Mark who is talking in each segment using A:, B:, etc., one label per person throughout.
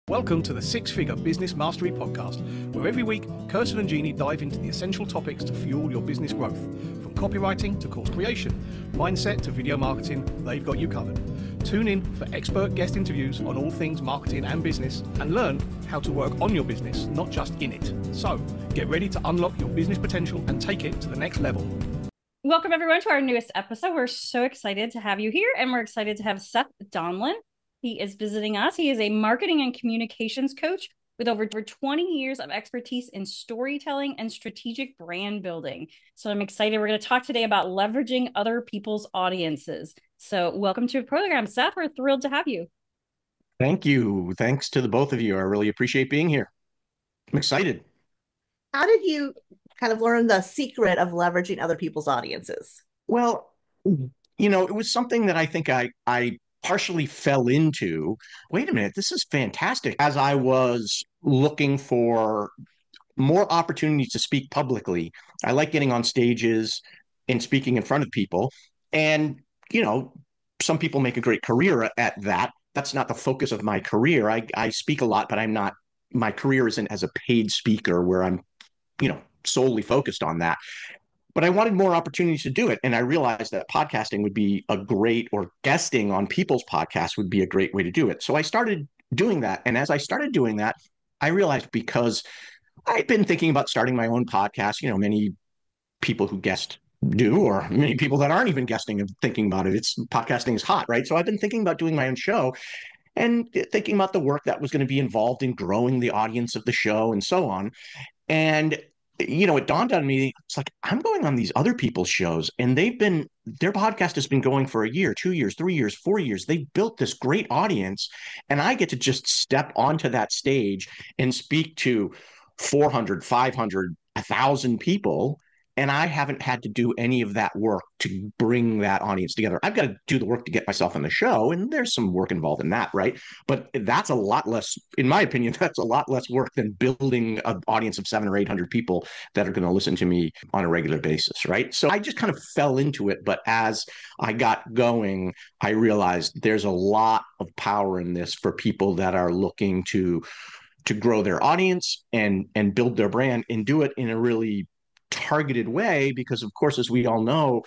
A: Welcome to the Six Figure Business Mastery Podcast, where every week, Kirsten and Jeannie dive into the essential topics to fuel your business growth. From copywriting to course creation, mindset to video marketing, they've got you covered. Tune in for expert guest interviews on all things marketing and business, and learn how to work on your business, not just in it. So, get ready to unlock your business potential and take it to the next level.
B: Welcome, everyone, to our newest episode. We're so excited to have you here, and we're excited to have Seth Donlin. He is visiting us. He is a marketing and communications coach with over 20 years of expertise in storytelling and strategic brand building. So I'm excited. We're going to talk today about leveraging other people's audiences. So welcome to the program, Seth. We're thrilled to have you.
C: Thank you. Thanks to the both of you. I really appreciate being here. I'm excited.
D: How did you kind of learn the secret of leveraging other people's audiences?
C: Well, it was something that I think I partially fell into. Wait a minute, this is fantastic. As I was looking for more opportunities to speak publicly, I like getting on stages and speaking in front of people. And, some people make a great career at that. That's not the focus of my career. I speak a lot, but my career isn't as a paid speaker where I'm, solely focused on that. But I wanted more opportunities to do it. And I realized that podcasting would be or guesting on people's podcasts would be a great way to do it. So I started doing that. And as I started doing that, I realized, because I'd been thinking about starting my own podcast, many people who guest do, or many people that aren't even guesting and thinking about it. Podcasting is hot, right? So I've been thinking about doing my own show and thinking about the work that was going to be involved in growing the audience of the show and so on. And it dawned on me, it's like, I'm going on these other people's shows, and their podcast has been going for a year, 2 years, 3 years, 4 years. They've built this great audience, and I get to just step onto that stage and speak to 400, 500, 1,000 people. And I haven't had to do any of that work to bring that audience together. I've got to do the work to get myself on the show, and there's some work involved in that, right? But that's a lot less, in my opinion, that's a lot less work than building an audience of 700 or 800 people that are going to listen to me on a regular basis, right? So I just kind of fell into it. But as I got going, I realized there's a lot of power in this for people that are looking to grow their audience and build their brand, and do it in a really targeted way, because of course, as we all know,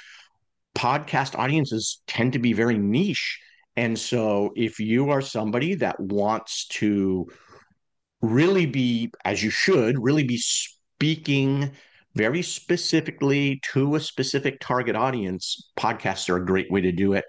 C: podcast audiences tend to be very niche. And so if you are somebody that wants to really be, as you should, really be speaking very specifically to a specific target audience, podcasts are a great way to do it.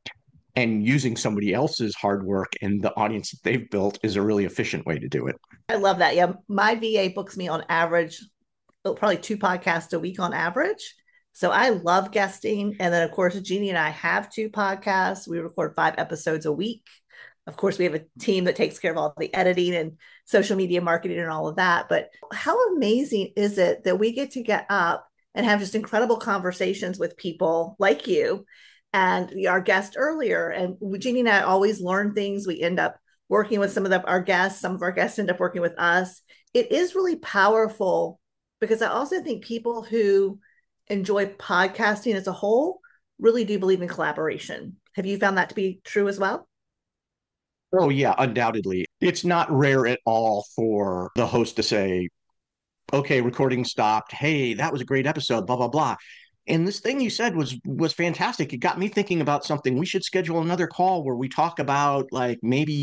C: And using somebody else's hard work and the audience that they've built is a really efficient way to do it.
D: I love that. Yeah, my VA books me on average probably 2 podcasts a week on average. So I love guesting. And then, of course, Jeannie and I have 2 podcasts. We record 5 episodes a week. Of course, we have a team that takes care of all the editing and social media marketing and all of that. But how amazing is it that we get to get up and have just incredible conversations with people like you and our guest earlier. And Jeannie and I always learn things. We end up working with some of our guests. Some of our guests end up working with us. It is really powerful, because I also think people who enjoy podcasting as a whole really do believe in collaboration. Have you found that to be true as well?
C: Oh, yeah, undoubtedly. It's not rare at all for the host to say, okay, recording stopped. Hey, that was a great episode, blah, blah, blah. And this thing you said was fantastic. It got me thinking about something. We should schedule another call where we talk about, like,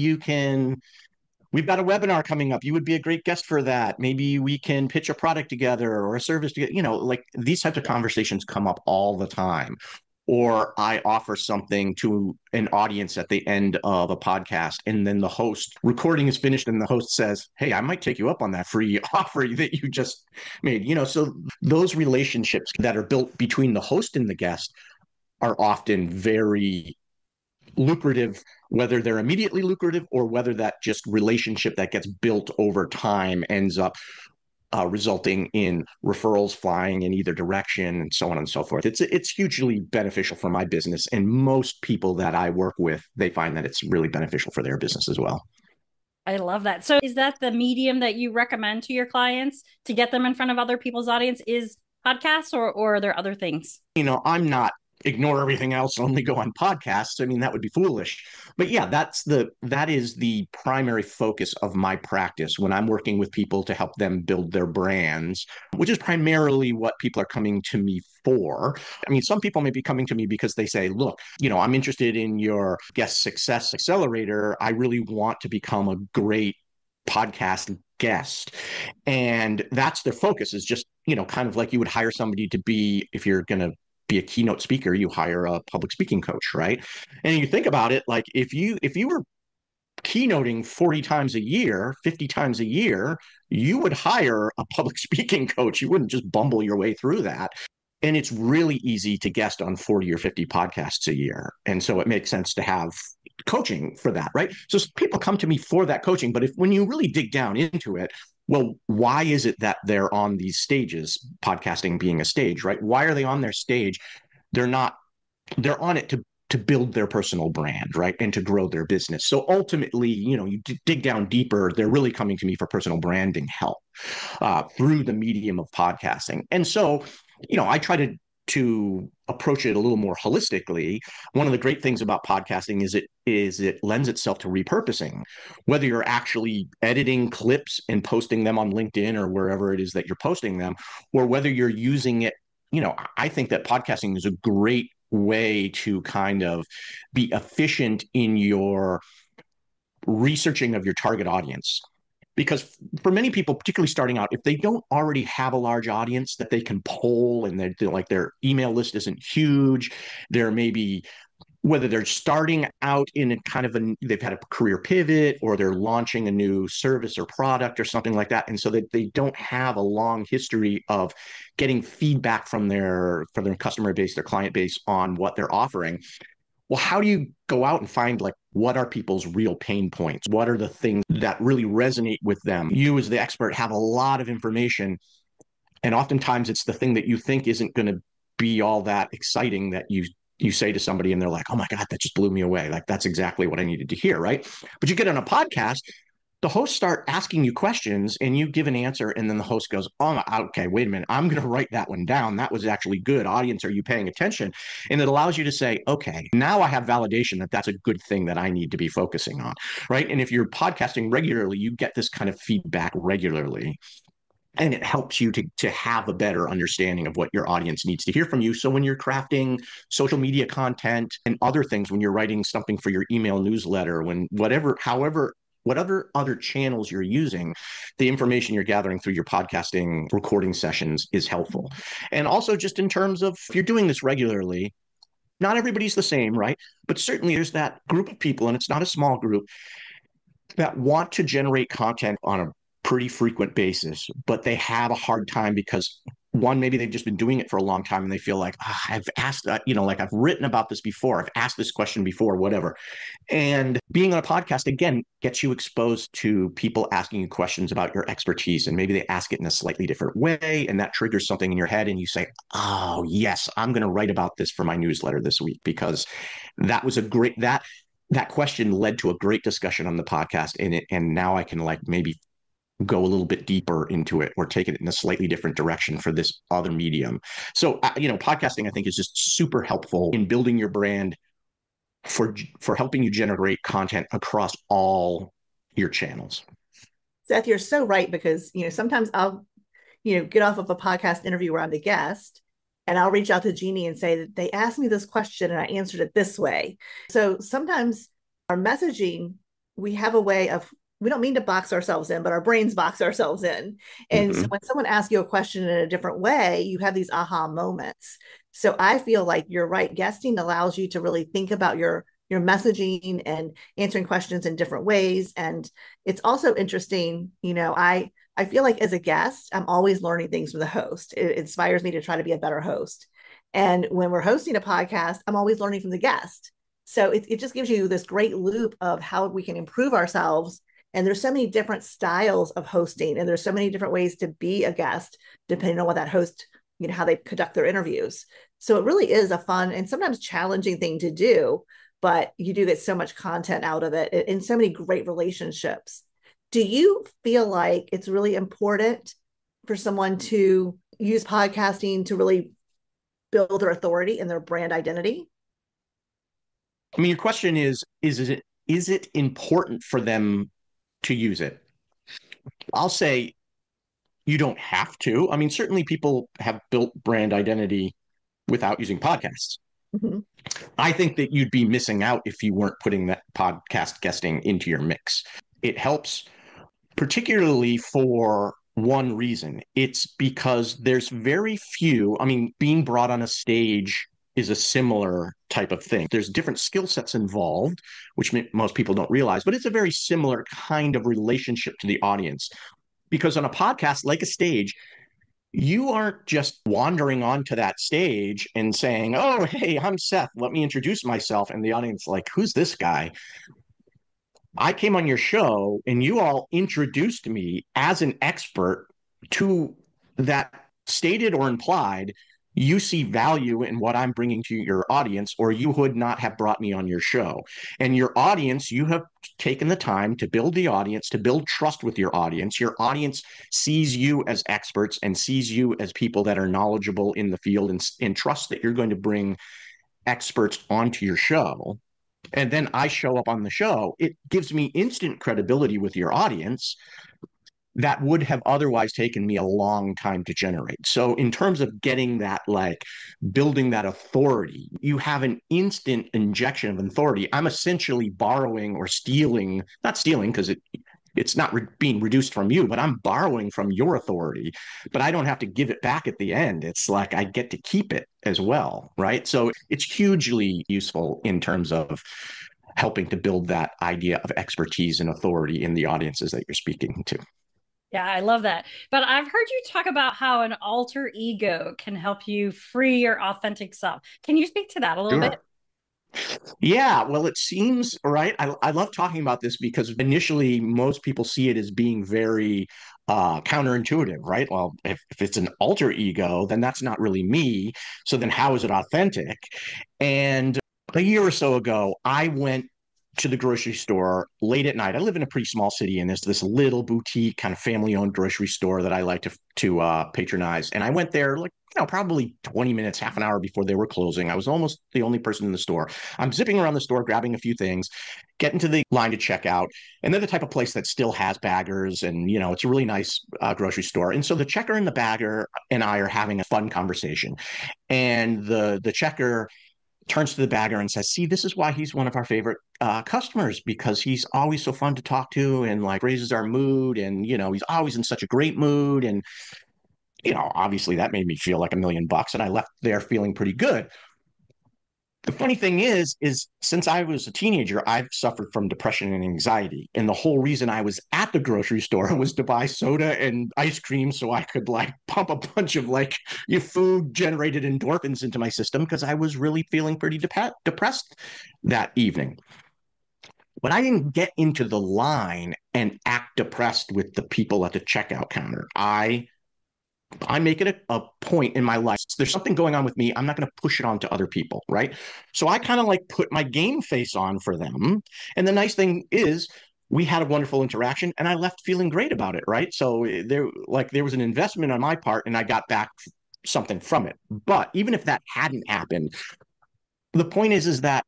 C: we've got a webinar coming up. You would be a great guest for that. Maybe we can pitch a product together or a service together. Like, these types of conversations come up all the time. Or I offer something to an audience at the end of a podcast, and then the host recording is finished and the host says, hey, I might take you up on that free offer that you just made. So those relationships that are built between the host and the guest are often very lucrative, whether they're immediately lucrative or whether that just relationship that gets built over time ends up resulting in referrals flying in either direction and so on and so forth. It's hugely beneficial for my business, and most people that I work with, they find that it's really beneficial for their business as well.
B: I love that. So is that the medium that you recommend to your clients to get them in front of other people's audience, is podcasts, or are there other things?
C: I'm not ignore everything else and only go on podcasts. I mean, that would be foolish. But yeah, that is the primary focus of my practice when I'm working with people to help them build their brands, which is primarily what people are coming to me for. I mean, some people may be coming to me because they say, look, I'm interested in your guest success accelerator. I really want to become a great podcast guest. And that's their focus, is just, kind of like you would hire somebody to be, if you're going to be a keynote speaker, you hire a public speaking coach, right? And you think about it, like if you were keynoting 40 times a year, 50 times a year, you would hire a public speaking coach. You wouldn't just bumble your way through that. And it's really easy to guest on 40 or 50 podcasts a year. And so it makes sense to have coaching for that, right? So people come to me for that coaching. But when you really dig down into it, well, why is it that they're on these stages, podcasting being a stage, right? Why are they on their stage? They're on it to build their personal brand, right? And to grow their business. So ultimately, you dig down deeper, they're really coming to me for personal branding help through the medium of podcasting. And so, I try to approach it a little more holistically. One of the great things about podcasting is it lends itself to repurposing, whether you're actually editing clips and posting them on LinkedIn or wherever it is that you're posting them, or whether you're using it. I think that podcasting is a great way to kind of be efficient in your researching of your target audience. Because for many people, particularly starting out, if they don't already have a large audience that they can poll, and their email list isn't huge, there may be, whether they're starting out in a kind of they've had a career pivot, or they're launching a new service or product or something like that. And so that they don't have a long history of getting feedback from their customer base, their client base, on what they're offering. Well, how do you go out and find, like, what are people's real pain points? What are the things that really resonate with them? You, as the expert, have a lot of information, and oftentimes it's the thing that you think isn't going to be all that exciting that you say to somebody and they're like, oh my God, that just blew me away. Like, that's exactly what I needed to hear, right? But you get on a podcast, the hosts start asking you questions and you give an answer, and then the host goes, oh, okay, wait a minute, I'm going to write that one down. That was actually good. Audience, are you paying attention? And it allows you to say, okay, now I have validation that that's a good thing that I need to be focusing on, right? And if you're podcasting regularly, you get this kind of feedback regularly. And it helps you to have a better understanding of what your audience needs to hear from you. So when you're crafting social media content and other things, when you're writing something for your email newsletter, whatever other channels you're using, the information you're gathering through your podcasting recording sessions is helpful. And also, just in terms of, if you're doing this regularly, not everybody's the same, right? But certainly there's that group of people, and it's not a small group, that want to generate content on a pretty frequent basis, but they have a hard time because, one, maybe they've just been doing it for a long time and they feel like, I've asked, like, I've written about this before, I've asked this question before, whatever. And being on a podcast, again, gets you exposed to people asking you questions about your expertise, and maybe they ask it in a slightly different way, and that triggers something in your head, and you say, oh yes, I'm going to write about this for my newsletter this week, because that was that question led to a great discussion on the podcast, and now I can, like, maybe go a little bit deeper into it or take it in a slightly different direction for this other medium. So, podcasting, I think, is just super helpful in building your brand, for helping you generate content across all your channels.
D: Seth, you're so right, because, sometimes I'll, get off of a podcast interview where I'm the guest, and I'll reach out to Jeannie and say that they asked me this question and I answered it this way. So sometimes our messaging, we have a way of, we don't mean to box ourselves in, but our brains box ourselves in. And so when someone asks you a question in a different way, you have these aha moments. So I feel like you're right. Guesting allows you to really think about your messaging and answering questions in different ways. And it's also interesting, I feel like as a guest, I'm always learning things from the host. It inspires me to try to be a better host. And when we're hosting a podcast, I'm always learning from the guest. So it just gives you this great loop of how we can improve ourselves. And there's so many different styles of hosting, and there's so many different ways to be a guest, depending on what that host, how they conduct their interviews. So it really is a fun and sometimes challenging thing to do, but you do get so much content out of it and so many great relationships. Do you feel like it's really important for someone to use podcasting to really build their authority and their brand identity?
C: I mean, your question is it important for them to use it? I'll say you don't have to. I mean, certainly people have built brand identity without using podcasts.
D: Mm-hmm.
C: I think that you'd be missing out if you weren't putting that podcast guesting into your mix. It helps, particularly for one reason. It's because there's very few, I mean, being brought on a stage is a similar type of thing. There's different skill sets involved, which most people don't realize, but it's a very similar kind of relationship to the audience. Because on a podcast, like a stage, you aren't just wandering onto that stage and saying, "Oh, hey, I'm Seth. Let me introduce myself." And the audience, like, who's this guy? I came on your show and you all introduced me as an expert to that, stated or implied you see value in what I'm bringing to your audience, or you would not have brought me on your show. And your audience, you have taken the time to build the audience, to build trust with your audience. Your audience sees you as experts and sees you as people that are knowledgeable in the field, and trust that you're going to bring experts onto your show. And then I show up on the show. It gives me instant credibility with your audience that would have otherwise taken me a long time to generate. So in terms of getting that, like building that authority, you have an instant injection of authority. I'm essentially borrowing or stealing, not stealing because it's not being reduced from you, but I'm borrowing from your authority, but I don't have to give it back at the end. It's like I get to keep it as well, right? So it's hugely useful in terms of helping to build that idea of expertise and authority in the audiences that you're speaking to.
B: Yeah, I love that. But I've heard you talk about how an alter ego can help you free your authentic self. Can you speak to that a little bit?
C: Yeah, well, it seems right. I love talking about this because initially most people see it as being very counterintuitive, right? Well, if it's an alter ego, then that's not really me. So then how is it authentic? And a year or so ago, I went to the grocery store late at night. I live in a pretty small city, and there's this little boutique kind of family-owned grocery store that I like to patronize. And I went there like probably 20 minutes, half an hour before they were closing. I was almost the only person in the store. I'm zipping around the store, grabbing a few things, getting to the line to check out. And they're the type of place that still has baggers. And, it's a really nice grocery store. And so the checker and the bagger and I are having a fun conversation. And the checker turns to the bagger and says, "See, this is why he's one of our favorite customers, because he's always so fun to talk to and like raises our mood. And, he's always in such a great mood." And, obviously that made me feel like $1,000,000, and I left there feeling pretty good. The funny thing is since I was a teenager, I've suffered from depression and anxiety. And the whole reason I was at the grocery store was to buy soda and ice cream so I could like pump a bunch of like food generated endorphins into my system, because I was really feeling pretty depressed that evening. But I didn't get into the line and act depressed with the people at the checkout counter. I make it a point in my life. There's something going on with me. I'm not going to push it on to other people, right? So I kind of like put my game face on for them. And the nice thing is we had a wonderful interaction and I left feeling great about it, right? So there was an investment on my part and I got back something from it. But even if that hadn't happened, the point is that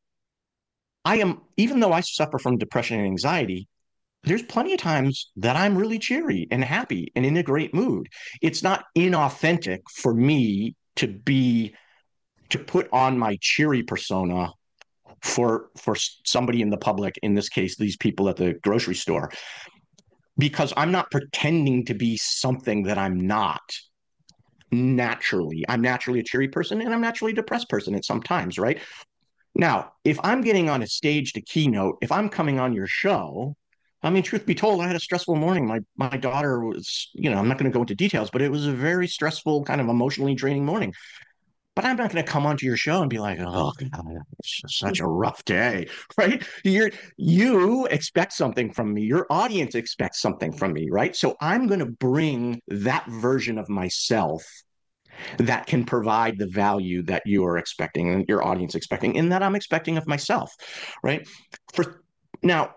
C: even though I suffer from depression and anxiety, there's plenty of times that I'm really cheery and happy and in a great mood. It's not inauthentic for me to put on my cheery persona for somebody in the public, in this case, these people at the grocery store, because I'm not pretending to be something that I'm not naturally. I'm naturally a cheery person and I'm naturally a depressed person at some times, right? Now, if I'm getting on a stage to keynote, if I'm coming on your show, I mean, truth be told, I had a stressful morning. My daughter was, I'm not going to go into details, but it was a very stressful, kind of emotionally draining morning. But I'm not going to come onto your show and be like, "Oh, God, it's just such a rough day," right? You expect something from me. Your audience expects something from me, right? So I'm going to bring that version of myself that can provide the value that you are expecting and your audience expecting, and that I'm expecting of myself, right? Now,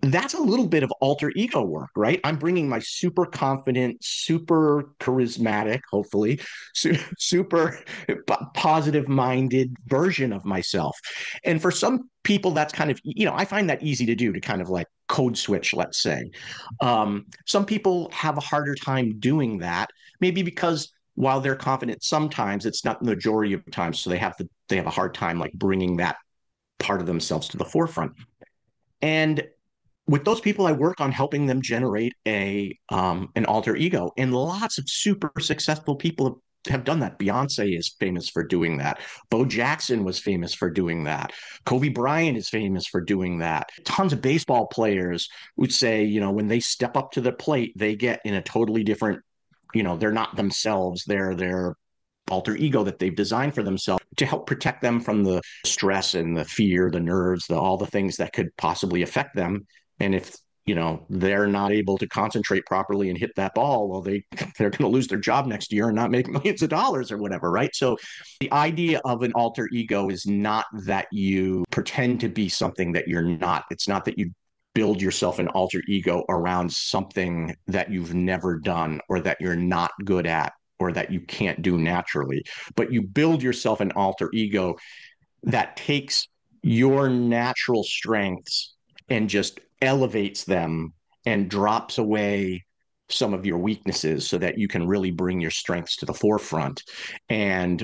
C: that's a little bit of alter ego work, right? I'm bringing my super confident, super charismatic, hopefully, super positive minded version of myself. And for some people, that's kind of, I find that easy to do, to kind of like code switch, let's say. Some people have a harder time doing that, maybe because while they're confident, sometimes it's not the majority of times. So they have a hard time like bringing that part of themselves to the forefront. And with those people, I work on helping them generate an alter ego. And lots of super successful people have done that. Beyonce is famous for doing that. Bo Jackson was famous for doing that. Kobe Bryant is famous for doing that. Tons of baseball players would say, when they step up to the plate, they get in a totally different, they're not themselves. They're their alter ego that they've designed for themselves to help protect them from the stress and the fear, the nerves, all the things that could possibly affect them. And if they're not able to concentrate properly and hit that ball, well, they're going to lose their job next year and not make millions of dollars or whatever, right? So the idea of an alter ego is not that you pretend to be something that you're not. It's not that you build yourself an alter ego around something that you've never done or that you're not good at or that you can't do naturally, but you build yourself an alter ego that takes your natural strengths and just elevates them and drops away some of your weaknesses so that you can really bring your strengths to the forefront. And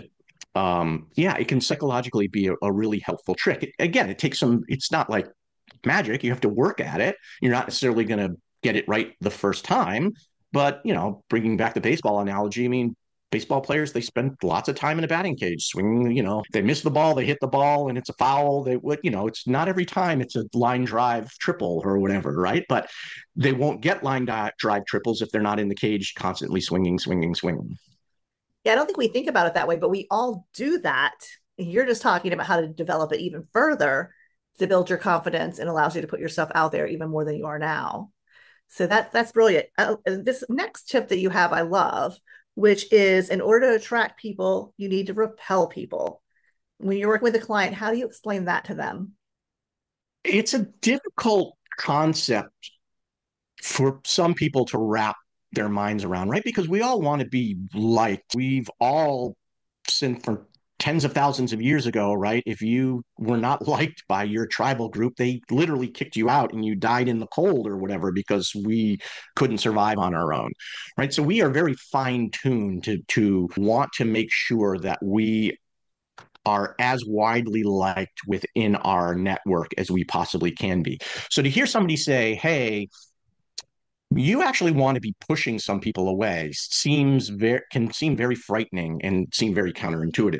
C: it can psychologically be a really helpful trick. Again, it takes it's not like magic. You have to work at it. You're not necessarily going to get it right the first time. But, bringing back the baseball analogy, I mean, baseball players, they spend lots of time in a batting cage swinging, they miss the ball, they hit the ball and it's a foul. It's not every time it's a line drive triple or whatever, right? But they won't get line drive triples if they're not in the cage constantly swinging, swinging, swinging.
D: Yeah, I don't think we think about it that way, but we all do that. You're just talking about how to develop it even further to build your confidence and allows you to put yourself out there even more than you are now. So that's brilliant. This next tip that you have, I love, which is in order to attract people, you need to repel people. When you're working with a client, how do you explain that to them?
C: It's a difficult concept for some people to wrap their minds around, right? Because we all want to be liked. We've all, since for tens of thousands of years ago, right? If you were not liked by your tribal group, they literally kicked you out and you died in the cold or whatever because we couldn't survive on our own, right? So we are very fine-tuned to want to make sure that we are as widely liked within our network as we possibly can be. So to hear somebody say, hey, you actually want to be pushing some people away can seem very frightening and seem very counterintuitive.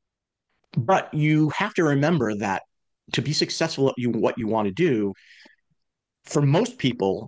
C: But you have to remember that to be successful at what you want to do, for most people,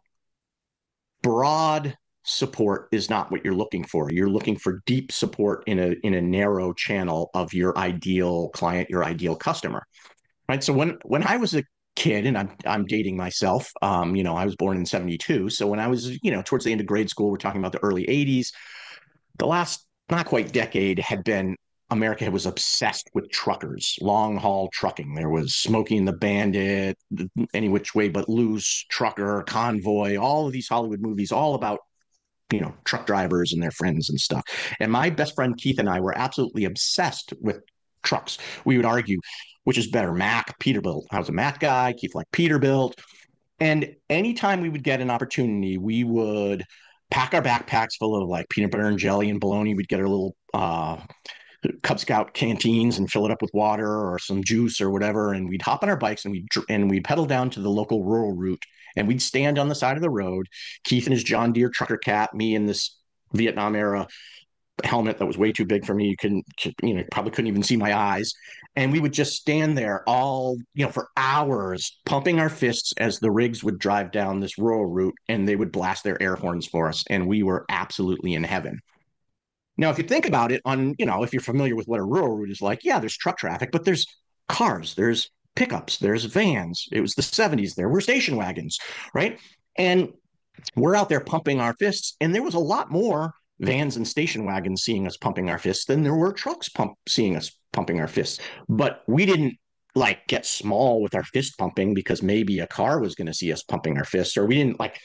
C: broad support is not what you're looking for. You're looking for deep support in a narrow channel of your ideal client, your ideal customer. Right. So when I was a kid, and I'm dating myself, I was born in 72. So when I was, towards the end of grade school, we're talking about the early 80s, the last not quite decade had been America was obsessed with truckers, long haul trucking. There was Smokey and the Bandit, Any Which Way But Loose, Trucker, Convoy, all of these Hollywood movies, all about truck drivers and their friends and stuff. And my best friend Keith and I were absolutely obsessed with trucks. We would argue which is better, Mack, Peterbilt. I was a Mack guy. Keith liked Peterbilt. And anytime we would get an opportunity, we would pack our backpacks full of like peanut butter and jelly and bologna. We'd get our little Cub Scout canteens and fill it up with water or some juice or whatever. And we'd hop on our bikes and we'd pedal down to the local rural route. And we'd stand on the side of the road, Keith in his John Deere trucker cap, me in this Vietnam era helmet that was way too big for me. Probably couldn't even see my eyes. And we would just stand there all, for hours, pumping our fists as the rigs would drive down this rural route and they would blast their air horns for us. And we were absolutely in heaven. Now, if you think about it if you're familiar with what a rural route is like, yeah, there's truck traffic, but there's cars, there's pickups, there's vans. It was the 70s. There were station wagons, right? And we're out there pumping our fists. And there was a lot more vans and station wagons seeing us pumping our fists than there were trucks seeing us pumping our fists. But we didn't like get small with our fist pumping because maybe a car was going to see us pumping our fists, or we didn't like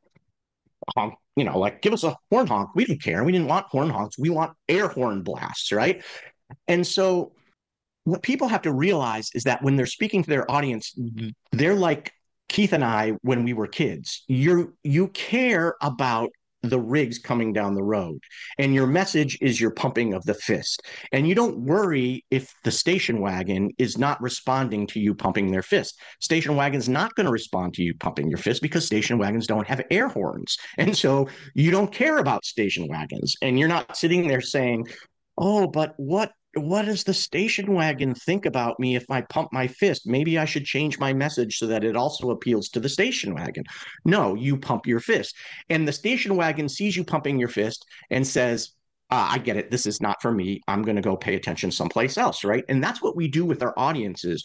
C: honk, like give us a horn honk. We didn't care. We didn't want horn honks. We want air horn blasts, right? And so what people have to realize is that when they're speaking to their audience, they're like Keith and I when we were kids. You care about the rigs coming down the road, and your message is your pumping of the fist. And you don't worry if the station wagon is not responding to you pumping their fist. Station wagon's not going to respond to you pumping your fist because station wagons don't have air horns. And so you don't care about station wagons. And you're not sitting there saying, oh, but what does the station wagon think about me if I pump my fist? Maybe I should change my message so that it also appeals to the station wagon. No, you pump your fist. And the station wagon sees you pumping your fist and says, I get it. This is not for me. I'm going to go pay attention someplace else, right? And that's what we do with our audiences.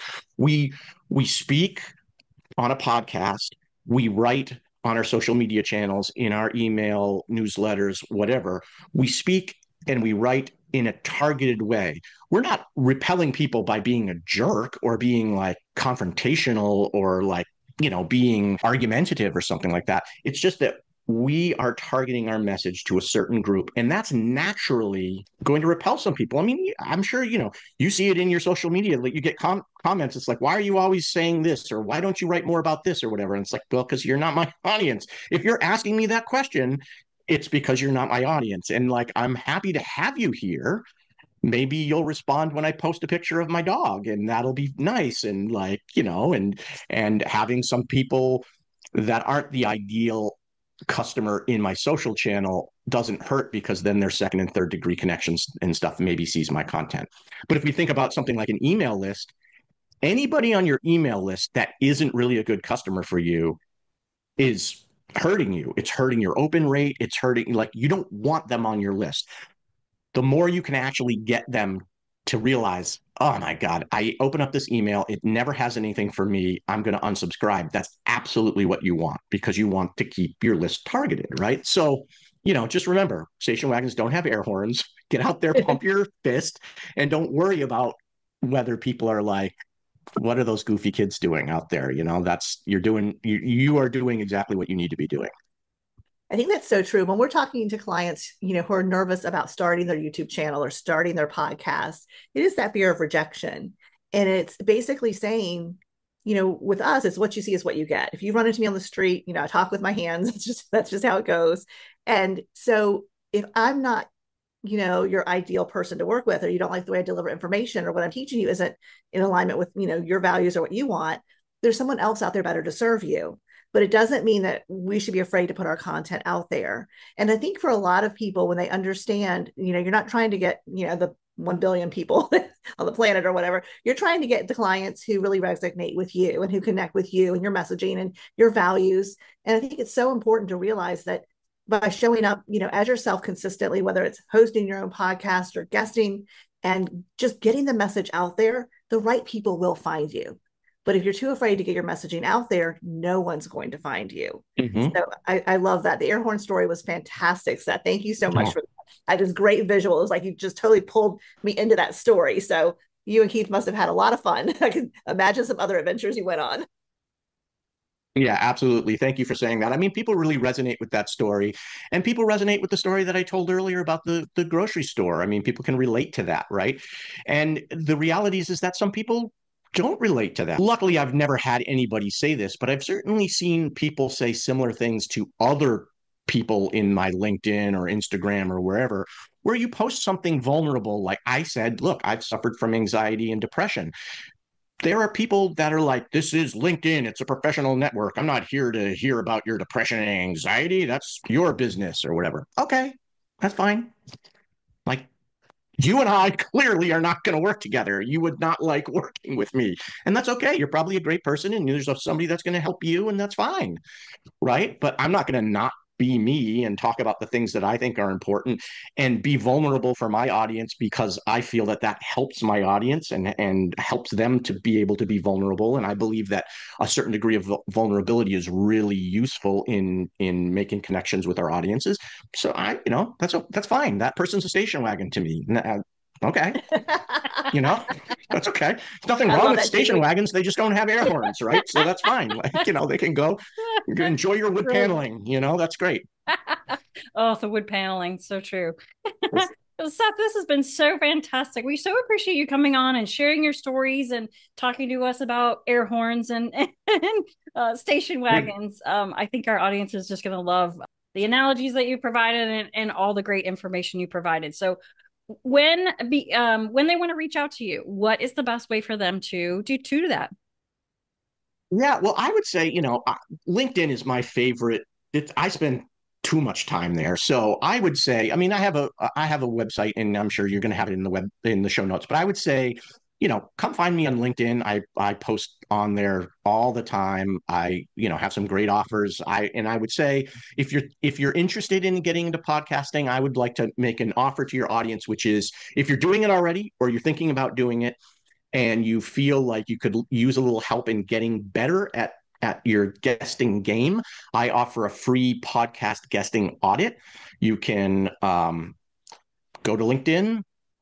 C: We speak on a podcast, we write on our social media channels, in our email, newsletters, whatever. We speak and we write in a targeted way. We're not repelling people by being a jerk or being like confrontational or like, being argumentative or something like that. It's just that we are targeting our message to a certain group, and that's naturally going to repel some people. I mean, I'm sure, you see it in your social media, like you get comments. It's like, why are you always saying this? Or why don't you write more about this or whatever? And it's like, well, because you're not my audience. If you're asking me that question, it's because you're not my audience. And like, I'm happy to have you here. Maybe you'll respond when I post a picture of my dog, and that'll be nice. And like, and having some people that aren't the ideal customer in my social channel doesn't hurt, because then their second and third degree connections and stuff maybe sees my content. But if we think about something like an email list, anybody on your email list that isn't really a good customer for you is hurting you. It's hurting your open rate. It's hurting, like, you don't want them on your list. The more you can actually get them to realize, oh my God, I open up this email, it never has anything for me, I'm going to unsubscribe. That's absolutely what you want, because you want to keep your list targeted, right? So, just remember, station wagons don't have air horns. Get out there, pump your fist, and don't worry about whether people are like, what are those goofy kids doing out there? You are doing exactly what you need to be doing.
D: I think that's so true. When we're talking to clients, who are nervous about starting their YouTube channel or starting their podcast, it is that fear of rejection. And it's basically saying, with us, it's what you see is what you get. If you run into me on the street, I talk with my hands. That's just how it goes. And so if I'm not, your ideal person to work with, or you don't like the way I deliver information, or what I'm teaching you isn't in alignment with, your values or what you want, there's someone else out there better to serve you. But it doesn't mean that we should be afraid to put our content out there. And I think for a lot of people, when they understand, you're not trying to get, the 1 billion people on the planet or whatever, you're trying to get the clients who really resonate with you and who connect with you and your messaging and your values. And I think it's so important to realize that by showing up, as yourself consistently, whether it's hosting your own podcast or guesting, and just getting the message out there, the right people will find you. But if you're too afraid to get your messaging out there, no one's going to find you. Mm-hmm. So I love that. The air horn story was fantastic, Seth. Thank you so much for that. I just great visual. It was like you just totally pulled me into that story. So you and Keith must have had a lot of fun. I can imagine some other adventures you went on.
C: Yeah, absolutely. Thank you for saying that. I mean, people really resonate with that story, and people resonate with the story that I told earlier about the grocery store. I mean, people can relate to that, right? And the reality is that some people don't relate to that. Luckily, I've never had anybody say this, but I've certainly seen people say similar things to other people in my LinkedIn or Instagram or wherever, where you post something vulnerable. Like I said, look, I've suffered from anxiety and depression. There are people that are like, this is LinkedIn. It's a professional network. I'm not here to hear about your depression and anxiety. That's your business or whatever. Okay, that's fine. Like, you and I clearly are not going to work together. You would not like working with me. And that's okay. You're probably a great person, and there's somebody that's going to help you, and that's fine. Right? But I'm not going to not be me and talk about the things that I think are important and be vulnerable for my audience, because I feel that that helps my audience and helps them to be able to be vulnerable. And I believe that a certain degree of vulnerability is really useful in making connections with our audiences. So that's fine. That person's a station wagon to me. Okay. You know, that's okay. There's nothing
D: I
C: wrong
D: love
C: with
D: that,
C: station
D: Julie.
C: wagons. They just don't have air horns, right? So that's fine. Like, you know, they can go enjoy your wood paneling. You know, that's great.
B: Oh, the wood paneling. So true. Well, Seth, this has been so fantastic. We so appreciate you coming on and sharing your stories and talking to us about air horns and station wagons. I think our audience is just going to love the analogies that you provided and all the great information you provided. So when they want to reach out to you, what is the best way for them to do that?
C: Yeah, well, I would say, you know, LinkedIn is my favorite. I spend too much time there. So I would say, I mean, I have a website, and I'm sure you're going to have it in the show notes, but I would say, you know, come find me on LinkedIn. I post on there all the time. I, you know, have some great offers. I would say if you're interested in getting into podcasting, I would like to make an offer to your audience, which is if you're doing it already or you're thinking about doing it and you feel like you could use a little help in getting better at your guesting game, I offer a free podcast guesting audit. You can go to LinkedIn,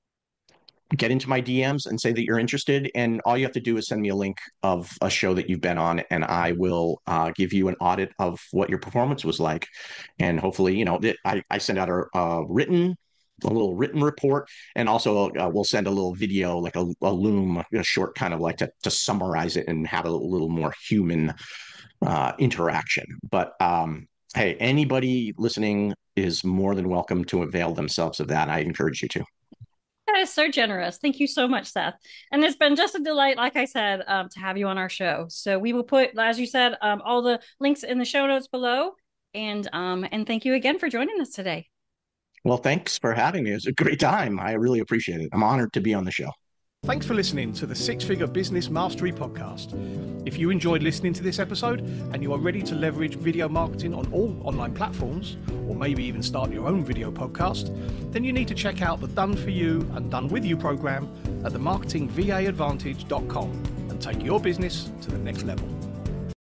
C: get into my DMs and say that you're interested. And all you have to do is send me a link of a show that you've been on, and I will give you an audit of what your performance was like. And hopefully, you know, I send out a little written report, and also we'll send a little video, like a Loom, a short kind of like to summarize it and have a little more human interaction. But hey, anybody listening is more than welcome to avail themselves of that. I encourage you to.
B: That is so generous. Thank you so much, Seth. And it's been just a delight, like I said, to have you on our show. So we will put, as you said, all the links in the show notes below. And thank you again for joining us today.
C: Well, thanks for having me. It was a great time. I really appreciate it. I'm honored to be on the show.
A: Thanks for listening to the Six Figure Business Mastery Podcast. If you enjoyed listening to this episode and you are ready to leverage video marketing on all online platforms, or maybe even start your own video podcast, then you need to check out the Done For You and Done With You program at themarketingvaadvantage.com and take your business to the next level.